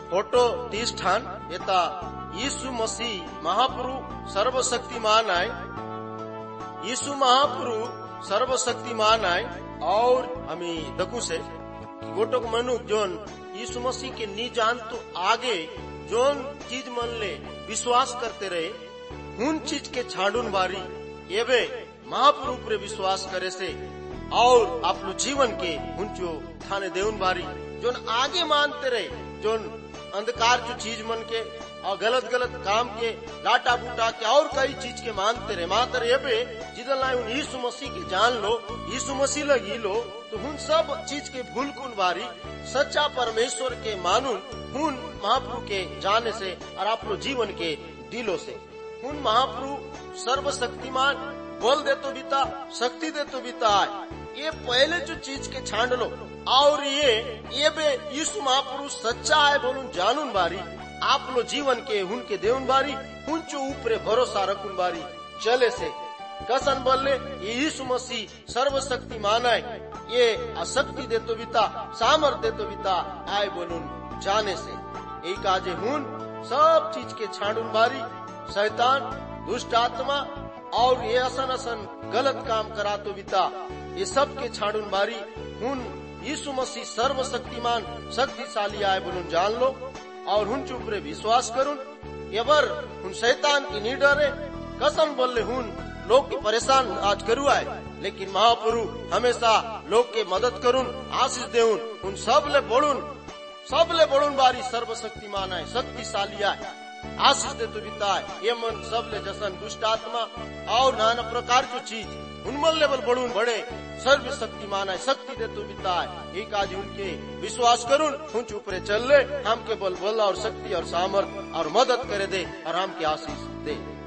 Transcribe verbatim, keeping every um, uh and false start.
Photo तीस ठान येता यीशु मसीह महाप्रभु सर्वशक्तिमान आए, यीशु महाप्रभु सर्वशक्तिमान आए। और हमें दकू से गोटो को मनुक जोन यीशु मसीह के नी जान तो आगे जोन चीज मन ले विश्वास करते रहे, उन चीज के छाड़ून बारी एवे महाप्रभु पर विश्वास करे से और आप लो जीवन के उनचो थाने देउन बारी जोन आगे मानते रहे, जोन अंधकार जो चीज मन के और गलत गलत काम के डाटा बूटा के और कई चीज के मानते रहे मानते रहे पे जिदल ना उन यीशु मसीह के जान लो, यीशु मसीह लगी लो तो उन सब चीज के भूल कुन बारी सच्चा परमेश्वर के मानून उन महाप्रभु के जाने से और आप लोग जीवन के दिलों से उन महाप्रभु सर्वशक्तिमान बोल दे तो बीता, शक्ति दे तो बीता है। ये पहले जो चीज के छांड लो और ये ये बे यीशु महाप्रभु सच्चा है बोलूं जानून बारी आप लो जीवन के उनके देउन बारी उनचो ऊपरे भरोसा रखुन बारी चले से कसन बोले ये यीशु मसीह सर्वशक्तिमान है, ये अशक्ति दे तो बीता, सामर्थ दे तो बीता आए बोलून जाने से एक आजे हुन सब चीज के छाड़ून बारी शैतान दुष्ट आत्मा और ये असन असन गलत काम करा तो बीता ये सब के छाड़ून बारी हुन यीशु मसीह सर्वशक्तिमान शक्तिशाली आए बोलून जान लो और हुन चुपरे विश्वास करूं एबर हुन शैतान की नी डरे कसम बोले हुन लोग की परेशान आज करू आए लेकिन महाप्रभु हमेशा लोग के मदद करूं आशीष देउन उन सब ले बोलून सब ले बोलून बारी सर्वशक्तिमान है, शक्तिशाली है, आशीष दे तो बीता है। ये मन सब ले जसन दुष्ट आत्मा और नाना प्रकार जो चीज उनमन लेवल बढ़ून बड़े सर्वशक्तिमान है, शक्ति दे तो बीता है। एक आज उनके विश्वास करूं उन ऊपरे चल ले हम के बल बल और शक्ति और सामर्थ और मदद करे दे और हम के आशीष दे।